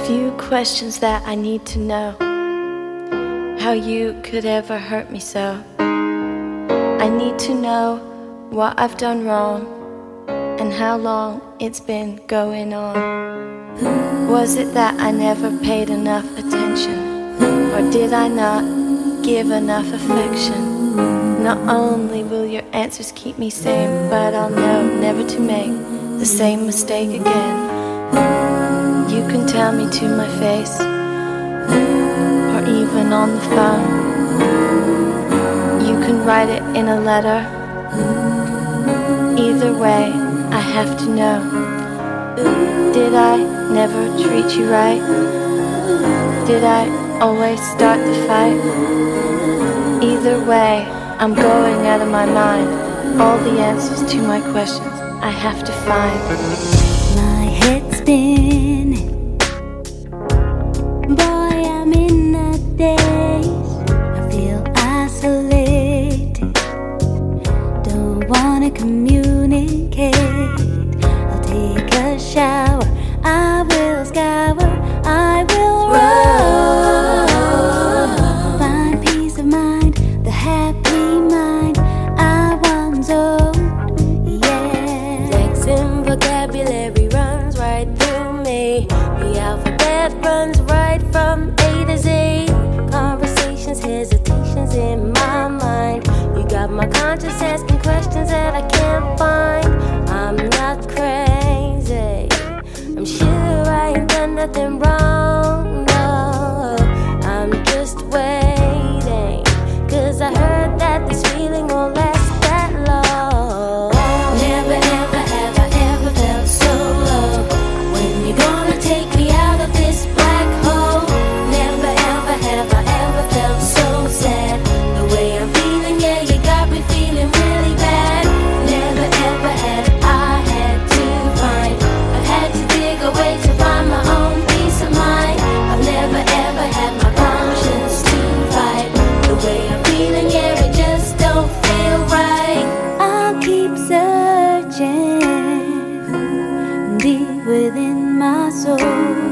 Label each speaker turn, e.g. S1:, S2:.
S1: few questions that I need to know. How you could ever hurt me so. I need to know what I've done wrong and how long it's been going on. Was it that I never paid enough attention? Or did I not give enough affection? Not only will your answers keep me sane, but I'll know never to make the same mistake again. You can tell me to my face, or even on the phone. You can write it in a letter. Either way, I have to know. Did I never treat you right? Did I always start the fight? Either way, I'm going out of my mind. All the answers to my questions I have to find.
S2: My head's spinning, boy, I'm in a daze. I feel isolated, don't wanna communicate. I'll take a shower, I will scour, I will run. Find peace of mind, the happy mind I once owned, yeah.
S3: Flexing vocabulary runs right through me. The alphabet runs right from A to Z. Conversations, hesitations in my mind. You got my conscience asking questions that I can't find. I'm not crazy, I'm sure I ain't done nothing wrong, no. I'm just waiting, 'cause I heard that this feeling won't last that long. Never ever have I ever felt so low. When you gonna take me out of this black hole? Never ever have I ever felt so sad. The way I'm feeling, yeah, you got me feeling really bad. Never ever had I had to find, I've had to dig away to find my own peace of mind. I've never ever had my conscience to fight. The way I'm feeling, yeah, it just don't feel right.
S2: I'll keep searching deep within my soul.